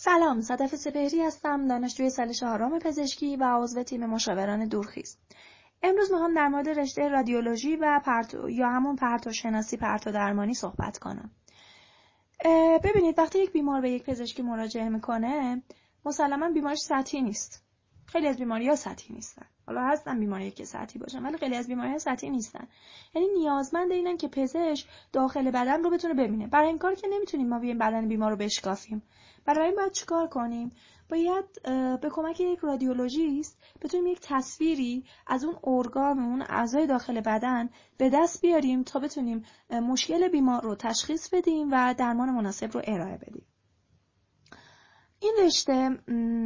سلام، صدف سپهری هستم، دانشجوی سال 4 پزشکی و عضو تیم مشاوران دورخیز. امروز میخوام در مورد رشته رادیولوژی و یا همون پرتوشناسی پرتودرمانی صحبت کنم. ببینید وقتی یک بیمار به یک پزشکی مراجعه میکنه، مسلماً بیماریش سطحی نیست. خیلی از بیماری‌ها سطحی نیستن. حالا هستن بیماری‌ها که سطحی باشن، ولی خیلی از بیماری‌ها سطحی نیستن. یعنی نیازمند اینن که پزشک داخل بدن رو بتونه ببینه. برای این کار که نمیتونیم ما بیایم بدن بیمار رو بشکافیم. برای این باید چیکار کنیم؟ باید به کمک یک رادیولوژیست بتونیم یک تصویری از اون ارگان، اون اعضای داخل بدن به دست بیاریم تا بتونیم مشکل بیمار رو تشخیص بدیم و درمان مناسب رو ارائه بدیم. این رشته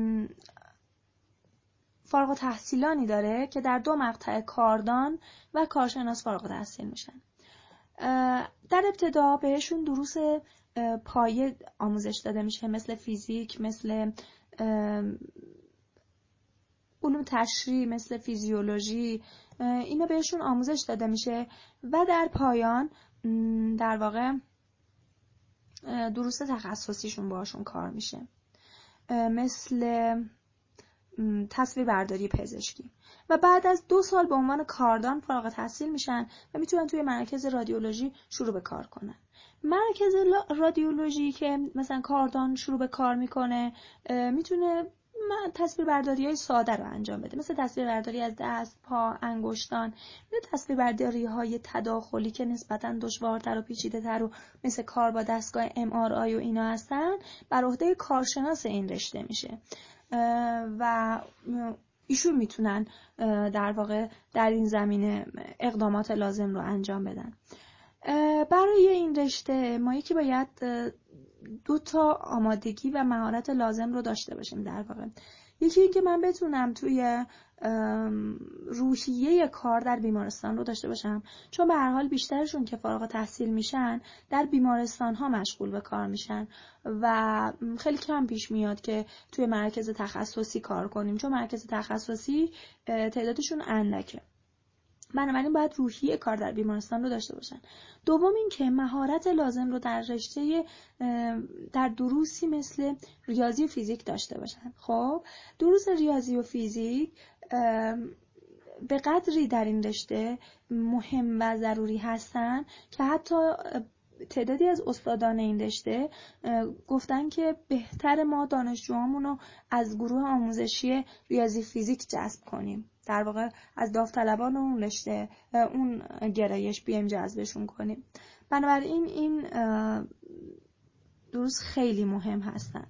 فارغ التحصیلانی داره که در 2 مقطع کاردان و کارشناس فارغ التحصیل میشن. در ابتدا بهشون دروس پایه آموزش داده میشه، مثل فیزیک، مثل علوم تشریح، مثل فیزیولوژی. اینا بهشون آموزش داده میشه و در پایان در واقع دروس تخصصیشون باشون کار میشه، مثل تصویربرداری پزشکی. و بعد از 2 سال به عنوان کاردان فارغ التحصیل میشن و میتونن توی مراکز رادیولوژی شروع به کار کنن. مراکز رادیولوژی که مثلا کاردان شروع به کار میکنه میتونه تصویربرداری‌های ساده رو انجام بده، مثل تصویربرداری از دست، پا، انگشتان. تصویربرداری‌های تداخلی که نسبتاً دشوارتر و پیچیده‌تر و مثل کار با دستگاه MRI و اینا هستن، بر عهده کارشناس این رشته میشه و ایشون میتونن در واقع در این زمینه اقدامات لازم رو انجام بدن. برای این رشته ما یکی باید 2 تا آمادگی و مهارت لازم رو داشته باشیم. در واقع یکی این که من بتونم توی روحیه کار در بیمارستان رو داشته باشم، چون به هر حال بیشترشون که فارغ التحصیل میشن در بیمارستان ها مشغول به کار میشن و خیلی کم پیش میاد که توی مرکز تخصصی کار کنیم، چون مرکز تخصصی تعدادشون اندکه. بنابراین باید روحیه کار در بیمارستان رو داشته باشن. دوم این که مهارت لازم رو در رشته در دروسی مثل ریاضی و فیزیک داشته باشن. خب دروس ریاضی و فیزیک به قدری در این رشته مهم و ضروری هستن که حتی تعدادی از استادان این رشته گفتن که بهتر ما دانشجوهامون رو از گروه آموزشی ریاضی فیزیک جذب کنیم، در واقع از داوطلبان اون رشته اون گرایش بیایم جذبشون کنیم. بنابراین این دروس خیلی مهم هستن.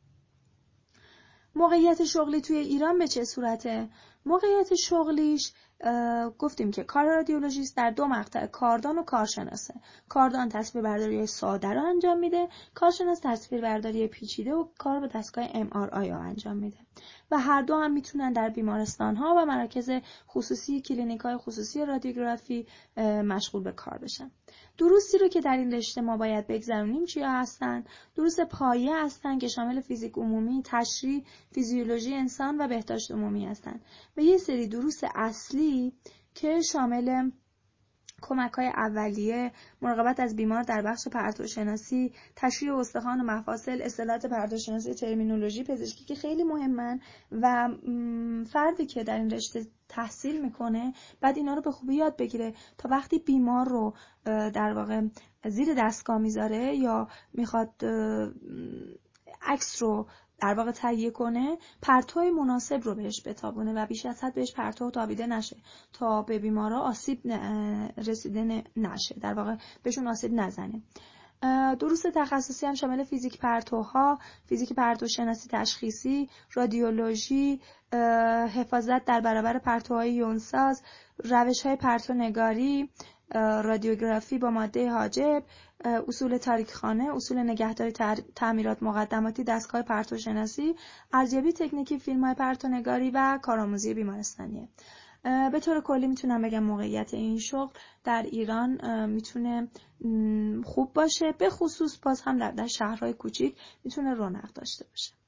موقعیت شغلی توی ایران به چه صورته؟ موقعیت شغلیش گفتیم که کار رادیولوژیست در 2 مقطع کاردان و کارشناسه. کاردان تصویربرداری ساده رو انجام میده، کارشناس تصویربرداری پیچیده و کار با دستگاه MRI رو انجام میده و هر دو هم میتونن در بیمارستان ها و مراکز خصوصی، کلینیک های خصوصی رادیوگرافی مشغول به کار بشن. دروسی رو که در این رشته ما باید بگذرونیم چیا هستن؟ دروس پایه هستن که شامل فیزیک عمومی، تشریح، فیزیولوژی انسان و بهداشت عمومی هستن و یه سری دروس اصلی که شامل کمک‌های اولیه، مراقبت از بیمار در بخش پرتوشناسی، تشریح استخوان و مفاصل، اصطلاحات پرتوشناسی، ترمینولوژی پزشکی که خیلی مهمن و فردی که در این رشته تحصیل میکنه بعد اینا رو به خوبی یاد بگیره تا وقتی بیمار رو در واقع زیر دستگاه میذاره یا میخواد عکس رو در واقع تهیه کنه، پرتو مناسب رو بهش بتابونه و بیش از حد بهش پرتو تابیده نشه تا به بیمارا آسیب رسیده نشه، در واقع بهشون آسیب نزنه. دروس تخصصی هم شامل فیزیک پرتوها، فیزیک پرتوشناسی تشخیصی، رادیولوژی، حفاظت در برابر پرتوهای یونساز، روش‌های پرتونگاری، رادیوگرافی با ماده حاجب، اصول تاریکخانه، اصول نگهداری تعمیرات مقدماتی دستگاه پرتوشناسی، ارزیابی تکنیکی فیلم‌های پرتونگاری و کارآموزی بیمارستانیه. به طور کلی میتونم بگم موقعیت این شغل در ایران میتونه خوب باشه، به خصوص باز هم در شهرهای کوچیک میتونه رونق داشته باشه.